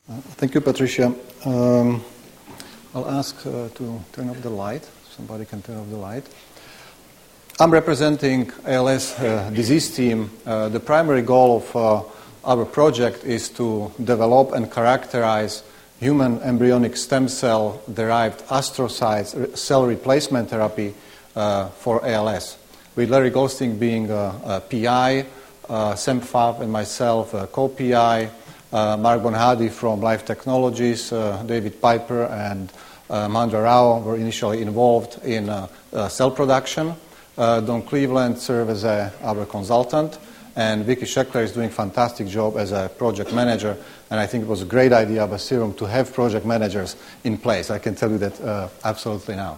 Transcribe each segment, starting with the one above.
Thank you, Patricia. I'll ask to turn off the light. Somebody can turn off the light. I'm representing ALS disease team. The primary goal of our project is to develop and characterize human embryonic stem cell derived astrocytes cell replacement therapy for ALS. With Larry Goldstein being a PI, Sam Pfaff and myself co-PI, Mark Bonhadi from Life Technologies, David Piper and Mandra Rao were initially involved in cell production. Don Cleveland served as our consultant, and Vicky Sheckler is doing a fantastic job as a project manager, and I think it was a great idea by Serum to have project managers in place. I can tell you that absolutely now.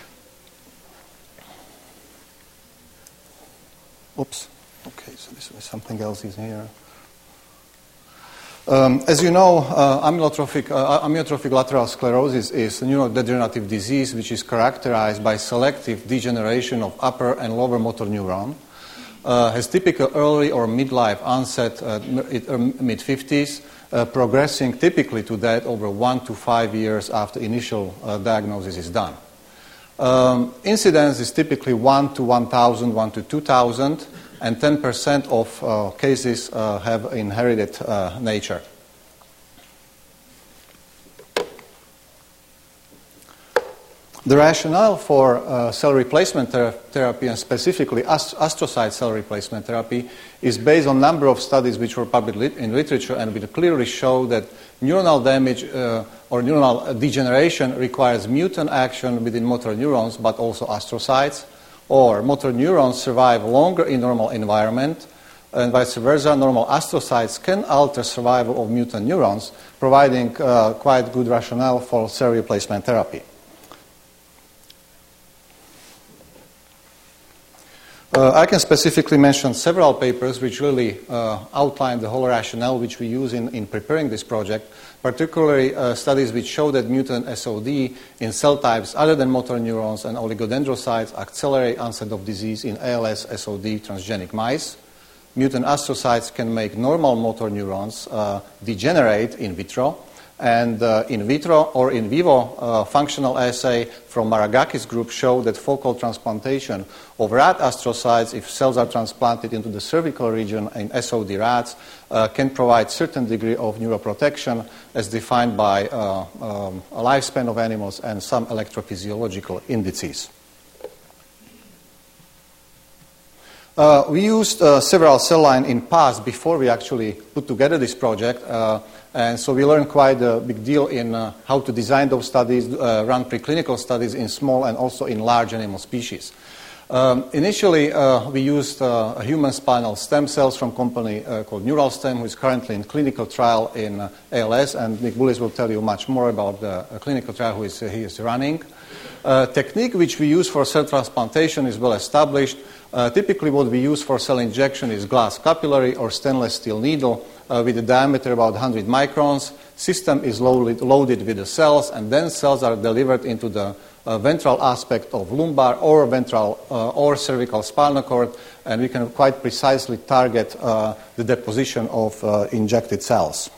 Oops. Okay, so this is something else is here. As you know, amyotrophic lateral sclerosis is a neurodegenerative disease which is characterized by selective degeneration of upper and lower motor neuron. Has typical early or midlife onset mid-50s, progressing typically to death over 1 to 5 years after initial diagnosis is done. Incidence is typically 1 to 1,000, 1 to 2,000, and 10% of cases have inherited nature. The rationale for cell replacement therapy, and specifically astrocyte cell replacement therapy, is based on a number of studies which were published in literature and which clearly show that neuronal damage or neuronal degeneration requires mutant action within motor neurons, but also astrocytes, or motor neurons survive longer in normal environment, and vice versa, normal astrocytes can alter survival of mutant neurons, providing quite good rationale for cell replacement therapy. I can specifically mention several papers which really outline the whole rationale which we use in preparing this project, particularly studies which show that mutant SOD in cell types other than motor neurons and oligodendrocytes accelerate onset of disease in ALS SOD transgenic mice. Mutant astrocytes can make normal motor neurons degenerate in vitro, and in vitro or in vivo functional assay from Maragakis group show that focal transplantation of rat astrocytes, if cells are transplanted into the cervical region in SOD rats, can provide certain degree of neuroprotection as defined by a lifespan of animals and some electrophysiological indices. We used several cell lines in past before we actually put together this project, and so we learned quite a big deal in how to design those studies, run preclinical studies in small and also in large animal species. Initially, we used human spinal stem cells from a company called Neuralstem, who is currently in clinical trial in ALS, and Nick Bullis will tell you much more about the clinical trial he is running. Technique which we use for cell transplantation is well established. Typically what we use for cell injection is glass capillary or stainless steel needle with a diameter about 100 microns. System is loaded with the cells, and then cells are delivered into the ventral aspect of lumbar or ventral or cervical spinal cord, and we can quite precisely target the deposition of injected cells.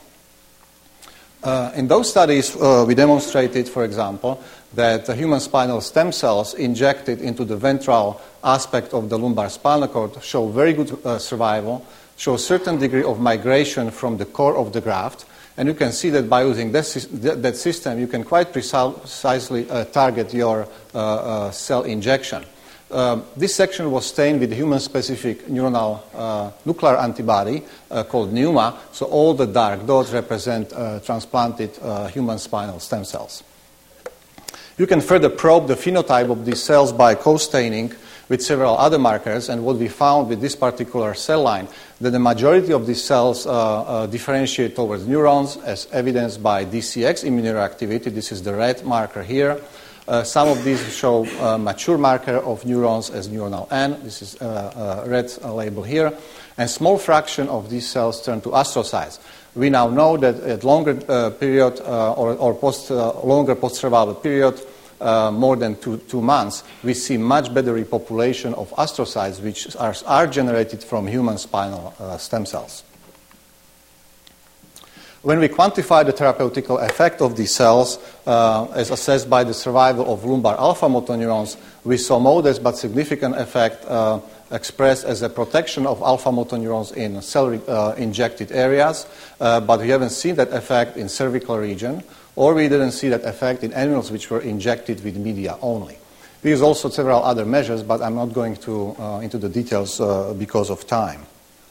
In those studies, we demonstrated, for example, that the human spinal stem cells injected into the ventral aspect of the lumbar spinal cord show very good survival, show a certain degree of migration from the core of the graft, and you can see that by using that system, you can quite precisely target your cell injection. This section was stained with human-specific neuronal nuclear antibody called NUMA, so all the dark dots represent transplanted human spinal stem cells. You can further probe the phenotype of these cells by co-staining with several other markers, and what we found with this particular cell line, that the majority of these cells differentiate towards neurons, as evidenced by DCX immunoreactivity. This is the red marker here. Some of these show mature marker of neurons as neuronal N. This is a red label here. And small fraction of these cells turn to astrocytes. We now know that at longer period or longer post-survival period, more than two months, we see much better repopulation of astrocytes, which are generated from human spinal stem cells. When we quantify the therapeutical effect of these cells, as assessed by the survival of lumbar alpha motor neurons, we saw modest but significant effect expressed as a protection of alpha motor neurons in cell-injected areas, but we haven't seen that effect in cervical region, or we didn't see that effect in animals which were injected with media only. We use also several other measures, but I'm not going into the details because of time.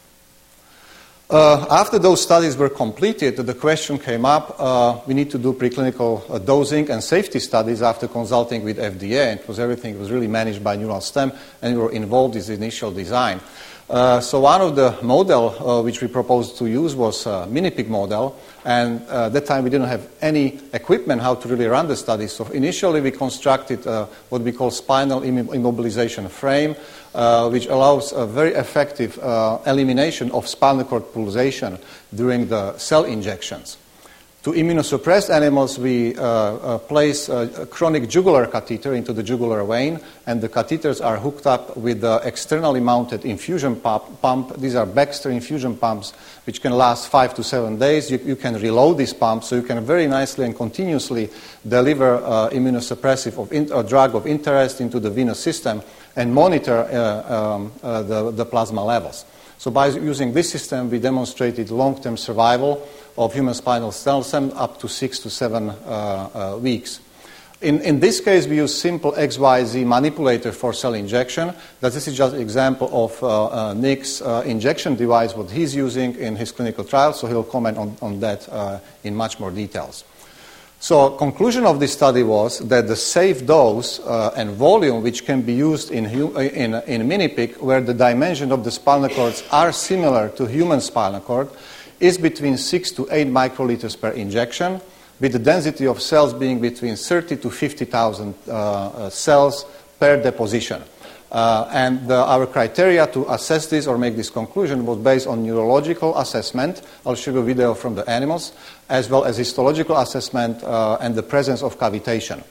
After those studies were completed, the question came up, we need to do preclinical dosing and safety studies after consulting with FDA. Everything was really managed by NeuralStem, and we were involved in the initial design. So one of the model which we proposed to use was a mini-pig model, and at that time we didn't have any equipment how to really run the study. So initially we constructed what we call spinal immobilization frame, which allows a very effective elimination of spinal cord pulsation during the cell injections. To immunosuppressed animals, we place a chronic jugular catheter into the jugular vein, and the catheters are hooked up with the externally mounted infusion pump. These are Baxter infusion pumps, which can last 5 to 7 days. You can reload these pumps, so you can very nicely and continuously deliver immunosuppressive drug of interest into the venous system and monitor the plasma levels. So by using this system, we demonstrated long-term survival of human spinal cells up to 6 to 7 weeks. In this case, we use simple XYZ manipulator for cell injection. This is just an example of Nick's injection device, what he's using in his clinical trial, so he'll comment on that in much more details. So conclusion of this study was that the safe dose and volume which can be used in mini-pig, where the dimension of the spinal cords are similar to human spinal cord, is between 6 to 8 microliters per injection, with the density of cells being between 30 to 50,000 cells per deposition. And our criteria to assess this or make this conclusion was based on neurological assessment. I'll show you a video from the animals, as well as histological assessment and the presence of cavitation.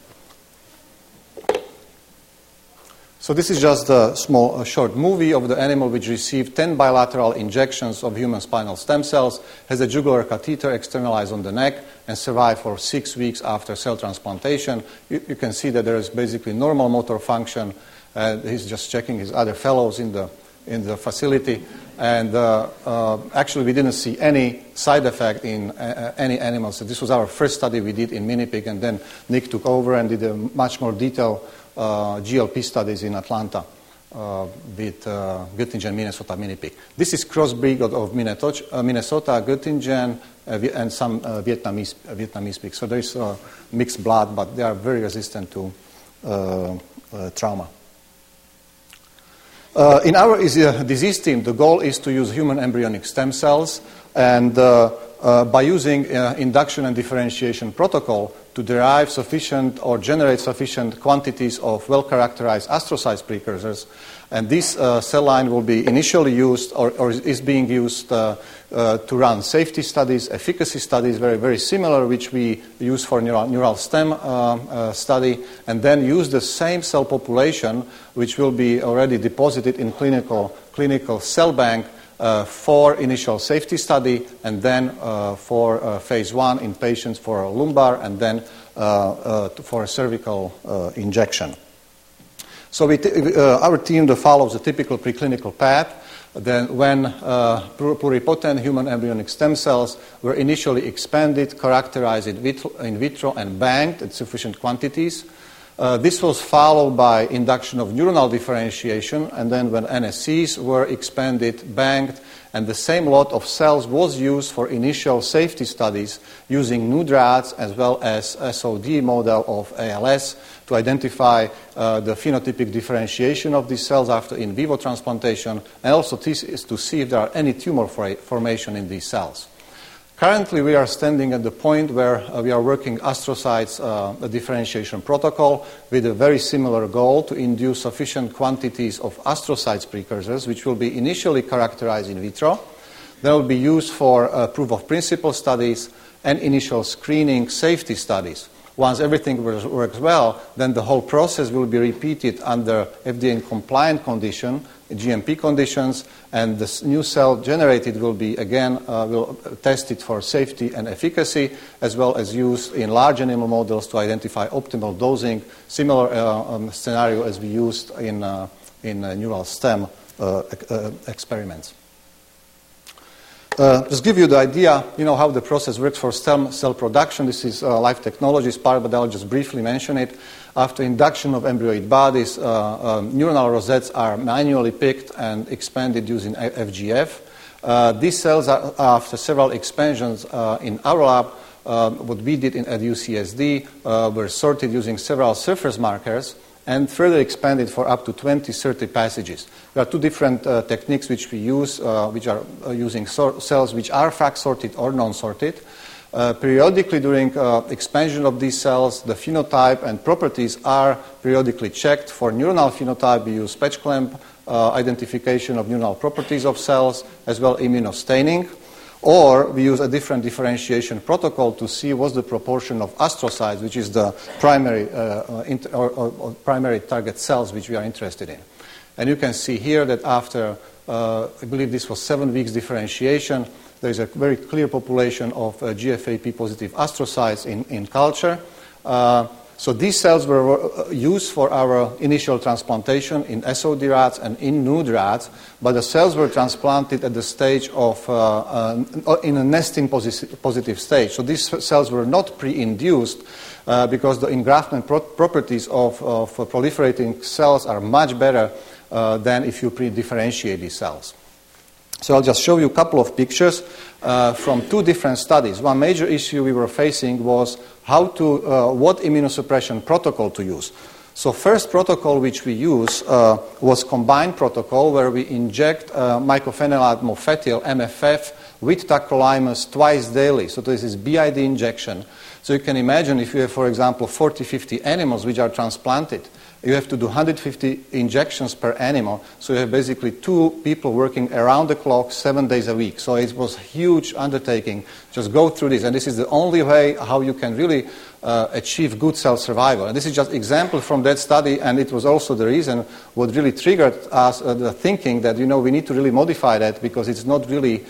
So this is just a small, short movie of the animal which received 10 bilateral injections of human spinal stem cells, has a jugular catheter externalized on the neck, and survived for 6 weeks after cell transplantation. You can see that there is basically normal motor function. He's just checking his other fellows in the facility. And actually, we didn't see any side effect in any animals. So this was our first study we did in mini-pig, and then Nick took over and did a much more detailed GLP studies in Atlanta with Göttingen, Minnesota mini-pig. This is crossbreed of Minnesota, Göttingen, and some Vietnamese pigs. So there is mixed blood, but they are very resistant to trauma. In our disease team, the goal is to use human embryonic stem cells, and by using induction and differentiation protocol to derive sufficient or generate sufficient quantities of well-characterized astrocytes precursors. And this cell line will be initially used or is being used to run safety studies, efficacy studies, very, very similar, which we use for neural stem study, and then use the same cell population, which will be already deposited in clinical cell bank for initial safety study, and then for phase 1 in patients for a lumbar, and then for a cervical injection. So our team follows a typical preclinical path. Then when pluripotent human embryonic stem cells were initially expanded, characterized in vitro, and banked at sufficient quantities, this was followed by induction of neuronal differentiation, and then when NSCs were expanded, banked, and the same lot of cells was used for initial safety studies using nudrats as well as SOD model of ALS to identify the phenotypic differentiation of these cells after in vivo transplantation, and also to see if there are any tumor formation in these cells. Currently, we are standing at the point where we are working astrocytes differentiation protocol with a very similar goal to induce sufficient quantities of astrocytes precursors, which will be initially characterized in vitro. They will be used for proof of principle studies and initial screening safety studies. Once everything works well, then the whole process will be repeated under FDA-compliant condition, GMP conditions, and the new cell generated will be, again, will tested for safety and efficacy, as well as used in large animal models to identify optimal dosing, similar scenario as we used in neural stem experiments. Just give you the idea, how the process works for stem cell production. This is Life Technologies part, but I'll just briefly mention it. After induction of embryoid bodies, neuronal rosettes are manually picked and expanded using FGF. These cells, after several expansions in our lab, what we did at UCSD, were sorted using several surface markers and further expanded for up to 20-30 passages. There are two different techniques which we use, which are using cells which are FRAC-sorted or non-sorted. Periodically during expansion of these cells, the phenotype and properties are periodically checked. For neuronal phenotype, we use patch clamp identification of neuronal properties of cells, as well immunostaining. Or we use a different differentiation protocol to see what's the proportion of astrocytes, which is the primary or primary target cells which we are interested in. And you can see here that after, I believe this was 7 weeks differentiation, there is a very clear population of GFAP-positive astrocytes in culture. So these cells were used for our initial transplantation in SOD rats and in nude rats, but the cells were transplanted at the stage of, in a nesting positive stage. So these cells were not pre-induced because the engraftment properties of proliferating cells are much better than if you pre-differentiate these cells. So I'll just show you a couple of pictures from 2 different studies. One major issue we were facing was what immunosuppression protocol to use. So first protocol which we use was combined protocol where we inject mycophenolate mofetil, MFF, with tacrolimus twice daily. So this is BID injection. So you can imagine if you have, for example, 40-50 animals which are transplanted, you have to do 150 injections per animal. So you have basically 2 people working around the clock 7 days a week. So it was a huge undertaking. Just go through this. And this is the only way how you can really achieve good cell survival. And this is just example from that study. And it was also the reason what really triggered us the thinking that, we need to really modify that because it's not really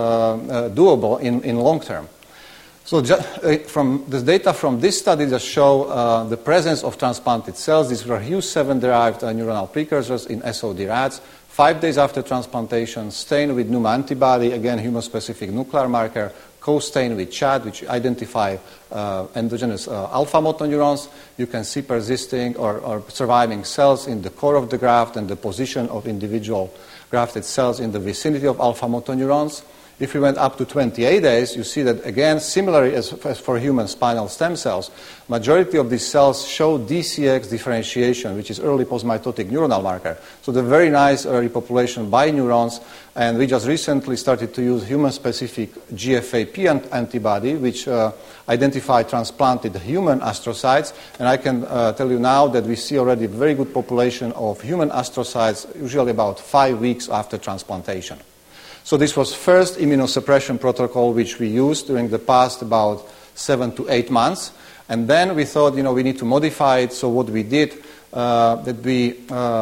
doable in long term. So from the data from this study just show the presence of transplanted cells. These were HUS7-derived neuronal precursors in SOD rats. 5 days after transplantation, stained with NUMA antibody, again, human-specific nuclear marker, co-stained with ChAd, which identify endogenous alpha motoneurons. You can see persisting or surviving cells in the core of the graft and the position of individual grafted cells in the vicinity of alpha motoneurons. If we went up to 28 days, you see that, again, similarly as for human spinal stem cells, majority of these cells show DCX differentiation, which is early postmitotic neuronal marker. So the very nice repopulation by neurons, and we just recently started to use human-specific GFAP antibody, which identified transplanted human astrocytes, and I can tell you now that we see already very good population of human astrocytes, usually about 5 weeks after transplantation. So this was first immunosuppression protocol which we used during the past about 7 to 8 months. And then we thought, we need to modify it. So what we did, that we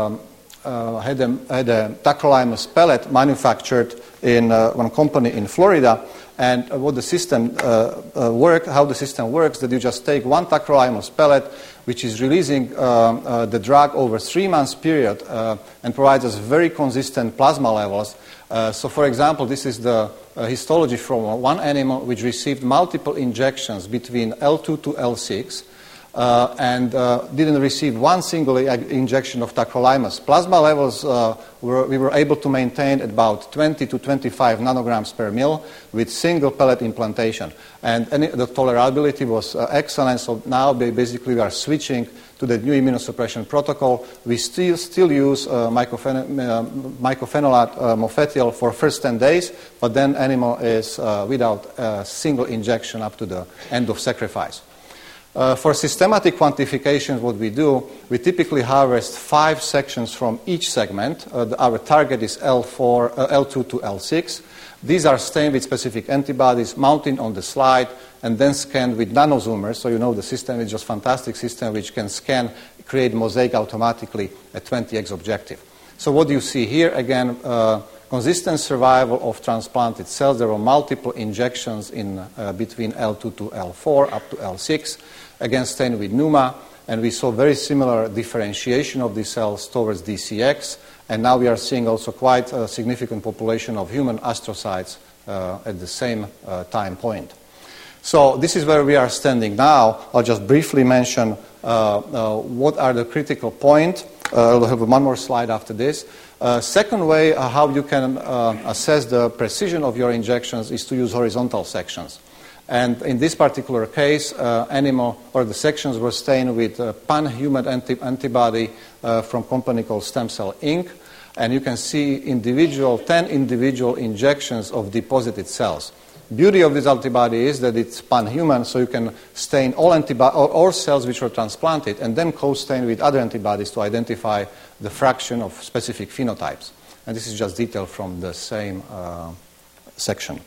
had a tacrolimus pellet manufactured in one company in Florida. And what the system how the system works, that you just take one tacrolimus pellet, which is releasing the drug over 3 months period and provides us very consistent plasma levels. So, for example, this is the histology from one animal which received multiple injections between L2 to L6 and didn't receive one single injection of tacrolimus. Plasma levels we were able to maintain at about 20 to 25 nanograms per mil with single pellet implantation. And the tolerability was excellent, so now basically we are switching to the new immunosuppression protocol. We still use mycophenolate mofetil for first 10 days, but then animal is without a single injection up to the end of sacrifice. For systematic quantification, what we do, we typically harvest 5 sections from each segment. Our target is L2 to L6. These are stained with specific antibodies, mounted on the slide, and then scanned with nanozoomers. So you know the system is just a fantastic system which can scan, create mosaic automatically at 20x objective. So what do you see here? Again, consistent survival of transplanted cells. There were multiple injections in between L2 to L4 up to L6, again stained with NUMA, and we saw very similar differentiation of these cells towards DCX, and now we are seeing also quite a significant population of human astrocytes at the same time point. So this is where we are standing now. I'll just briefly mention what are the critical points. I'll have one more slide after this. Second way how you can assess the precision of your injections is to use horizontal sections. And in this particular case, animal or the sections were stained with pan-human antibody from a company called Stem Cell Inc. And you can see 10 individual injections of deposited cells. Beauty of this antibody is that it's pan-human, so you can stain all cells which were transplanted and then co-stain with other antibodies to identify the fraction of specific phenotypes. And this is just detail from the same section.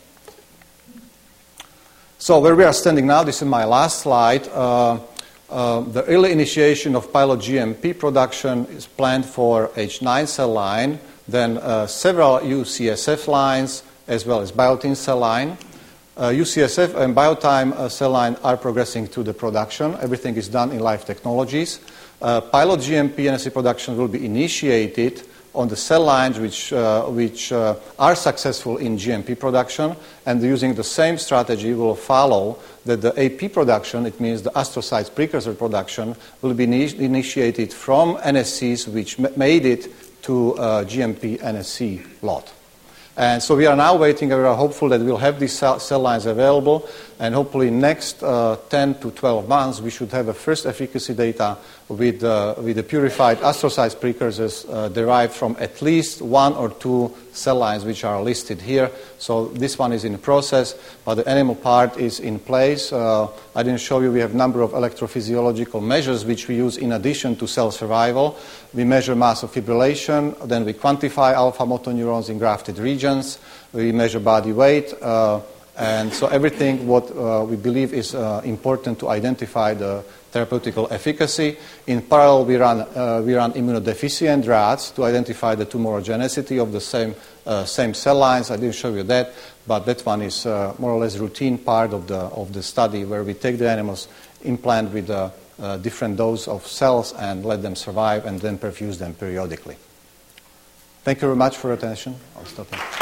So where we are standing now, this is my last slide. The early initiation of pilot GMP production is planned for H9 cell line, then several UCSF lines, as well as Biotin cell line. UCSF and Biotime cell line are progressing to the production. Everything is done in Life Technologies. Pilot GMP NSC production will be initiated on the cell lines which are successful in GMP production, and using the same strategy will follow that the AP production, it means the astrocytes precursor production, will be initiated from NSCs which made it to GMP NSC lot. And so we are now waiting, we are hopeful that we'll have these cell lines available, and hopefully next 10 to 12 months we should have a first efficacy data with the purified astrocytes precursors derived from at least 1 or 2 cell lines which are listed here. So this one is in process, but the animal part is in place. I didn't show you, we have a number of electrophysiological measures which we use in addition to cell survival. We measure mass of fibrillation, then we quantify alpha motoneurons in grafted regions, we measure body weight, and so everything what we believe is important to identify the therapeutical efficacy. In parallel, we run immunodeficient rats to identify the tumorogenicity of the same cell lines. I didn't show you that, but that one is more or less routine part of the study where we take the animals, implant with a different dose of cells and let them survive and then perfuse them periodically. Thank you very much for your attention. I'll stop here.